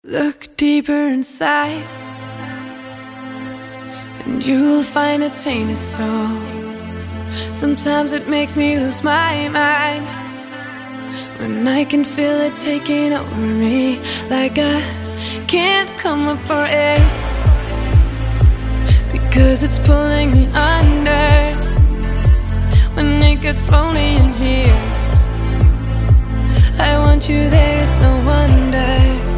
Look deeper inside, and you'll find a tainted soul. Sometimes it makes me lose my mind when I can feel it taking over me, like I can't come up for air because it's pulling me under. When it gets lonely in here, I want you there, it's no wonder.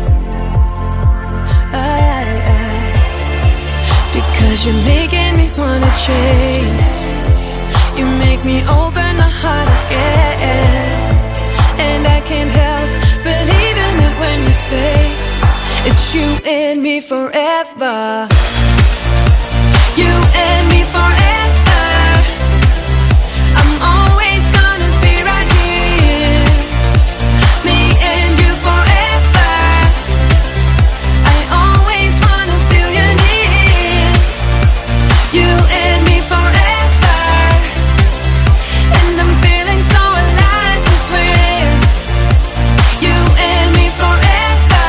Because you're making me wanna change. You make me open my heart again, and I can't help believing it when you say it's you and me forever. You and me forever. I'm always gonna be right here. Me and you forever. I always wanna feel you near. You and me forever. And I'm feeling so alive, I swear. You and me forever.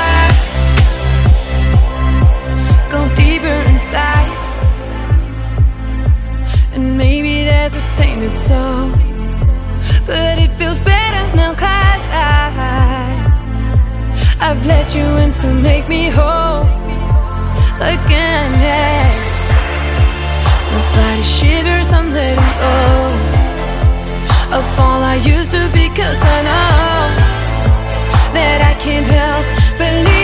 Go deeper inside, and maybe there's a tainted soul, but it feels better now 'cause I've let you in to make me whole again, yeah. My body shivers, I'm letting go of all I used to be, 'cause I know that I can't help believing